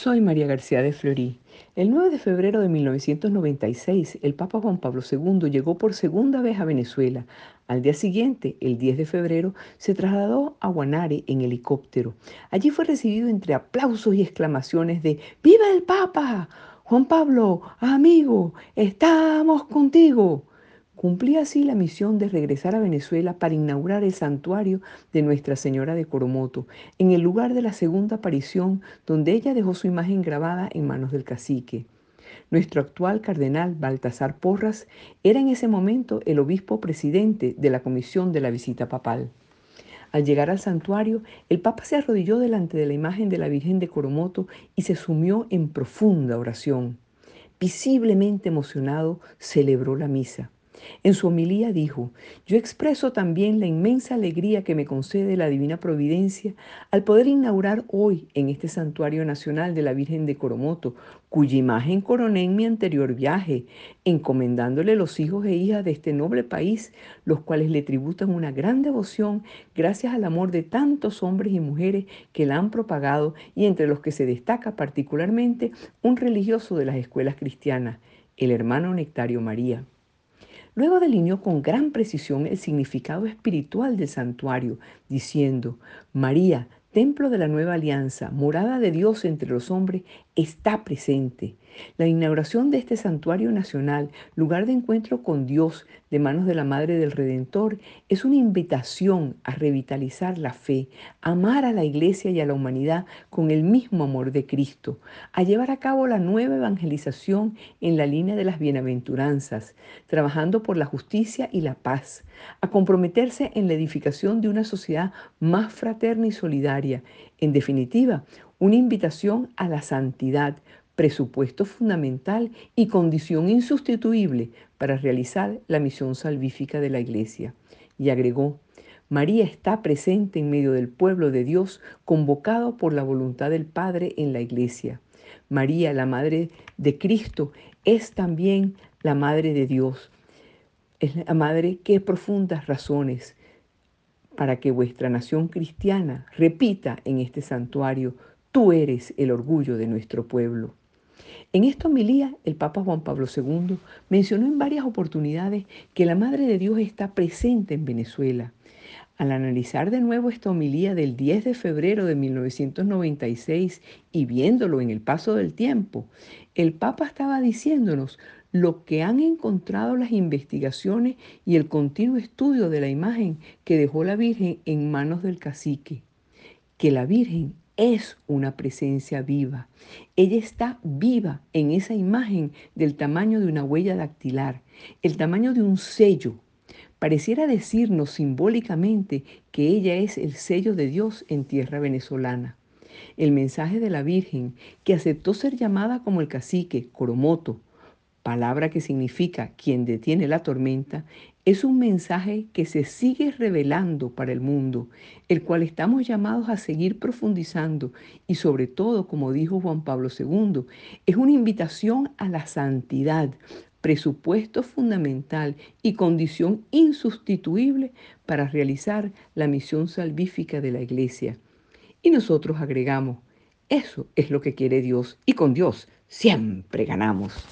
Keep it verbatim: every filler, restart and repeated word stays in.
Soy María García de Florí. El nueve de febrero de mil novecientos noventa y seis, el Papa Juan Pablo segundo llegó por segunda vez a Venezuela. Al día siguiente, el diez de febrero, se trasladó a Guanare en helicóptero. Allí fue recibido entre aplausos y exclamaciones de ¡Viva el Papa! Juan Pablo, amigo, estamos contigo. Cumplía así la misión de regresar a Venezuela para inaugurar el santuario de Nuestra Señora de Coromoto, en el lugar de la segunda aparición donde ella dejó su imagen grabada en manos del cacique. Nuestro actual cardenal Baltasar Porras era en ese momento el obispo presidente de la comisión de la visita papal. Al llegar al santuario, el Papa se arrodilló delante de la imagen de la Virgen de Coromoto y se sumió en profunda oración. Visiblemente emocionado, celebró la misa. En su homilía dijo: yo expreso también la inmensa alegría que me concede la divina providencia al poder inaugurar hoy en este santuario nacional de la Virgen de Coromoto, cuya imagen coroné en mi anterior viaje, encomendándole los hijos e hijas de este noble país, los cuales le tributan una gran devoción gracias al amor de tantos hombres y mujeres que la han propagado, y entre los que se destaca particularmente un religioso de las escuelas cristianas, el hermano Nectario María. Luego delineó con gran precisión el significado espiritual del santuario, diciendo: María, templo de la nueva alianza, morada de Dios entre los hombres, está presente. La inauguración de este santuario nacional, lugar de encuentro con Dios de manos de la Madre del Redentor, es una invitación a revitalizar la fe, a amar a la Iglesia y a la humanidad con el mismo amor de Cristo, a llevar a cabo la nueva evangelización en la línea de las bienaventuranzas, trabajando por la justicia y la paz, a comprometerse en la edificación de una sociedad más fraterna y solidaria. En definitiva, una invitación a la santidad, presupuesto fundamental y condición insustituible para realizar la misión salvífica de la Iglesia. Y agregó: María está presente en medio del pueblo de Dios, convocado por la voluntad del Padre en la Iglesia. María, la Madre de Cristo, es también la Madre de Dios. Es la Madre que profundas razones para que vuestra nación cristiana repita en este santuario: tú eres el orgullo de nuestro pueblo. En esta homilía, el Papa Juan Pablo segundo mencionó en varias oportunidades que la Madre de Dios está presente en Venezuela. Al analizar de nuevo esta homilía del diez de febrero de mil novecientos noventa y seis y viéndolo en el paso del tiempo, el Papa estaba diciéndonos lo que han encontrado las investigaciones y el continuo estudio de la imagen que dejó la Virgen en manos del cacique, que la Virgen es una presencia viva. Ella está viva en esa imagen del tamaño de una huella dactilar, el tamaño de un sello. Pareciera decirnos simbólicamente que ella es el sello de Dios en tierra venezolana. El mensaje de la Virgen, que aceptó ser llamada como el cacique Coromoto, palabra que significa quien detiene la tormenta, es un mensaje que se sigue revelando para el mundo, el cual estamos llamados a seguir profundizando, y sobre todo, como dijo Juan Pablo segundo, es una invitación a la santidad, presupuesto fundamental y condición insustituible para realizar la misión salvífica de la Iglesia. Y nosotros agregamos: eso es lo que quiere Dios, y con Dios siempre ganamos.